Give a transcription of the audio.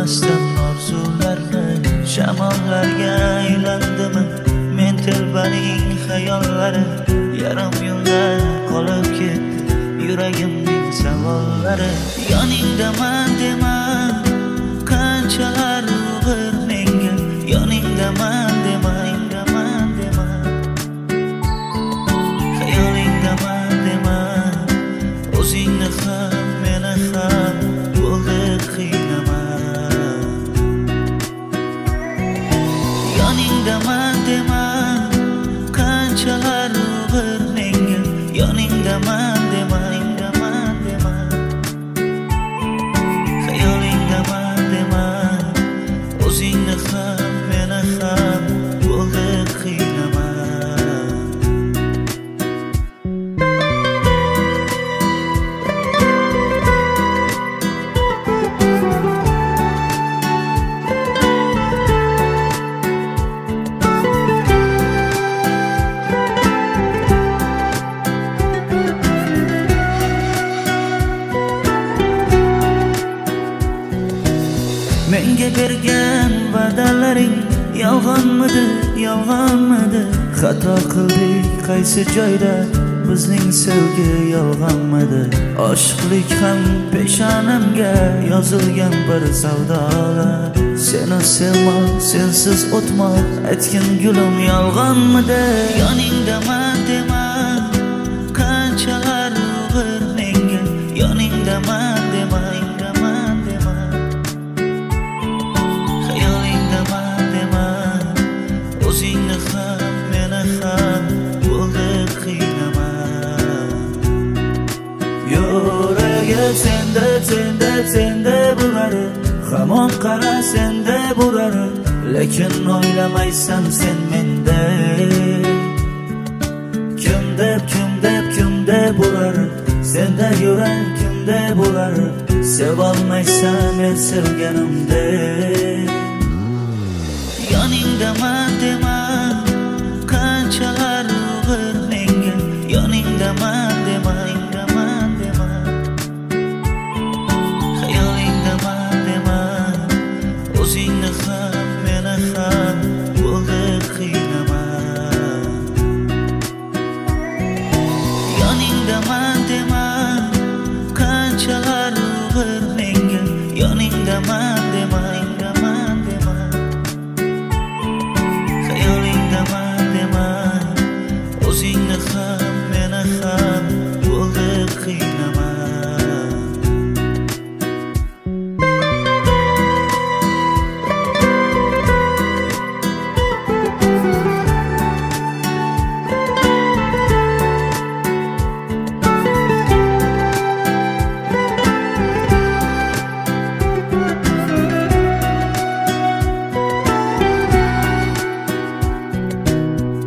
bilmasdan orzularni shamollarga aylandimi men telbaning xayollari yarim yo'lda qolib ketdi yuragimning savollari yoningdaman dema qanchalar og'ir menga yoningdaman dema xayolingdaman dema o'zingni ham meni ham bo'ldi qiynama yoningdaman dema qanchalar og'ir menga yoningdaman dema xayolingdaman dema o'zingni ham meni ham bo'ldi qiynama menga bergan va'dalaring yolg'onmidi xato qildik qaysi joyda bizning sevgi yolg'onmidi oshiqlik ham peshonamga yozilgan bir savdolar seni sevmoq sensiz o'tmoq aytgin gulim yolg'onmidi yoningdaman dema qanchalar og'ir menga yoningdaman dema o'zingni ham meni ham bo'ldi qiynama yuragi senda bo'ladi hamon qara senda bo'ladi lekin o'ylamaysan sen menda kimda bo'ladi senda yurak kimda bo'ladi sevolmaysan men sevganimdek yoningdaman dema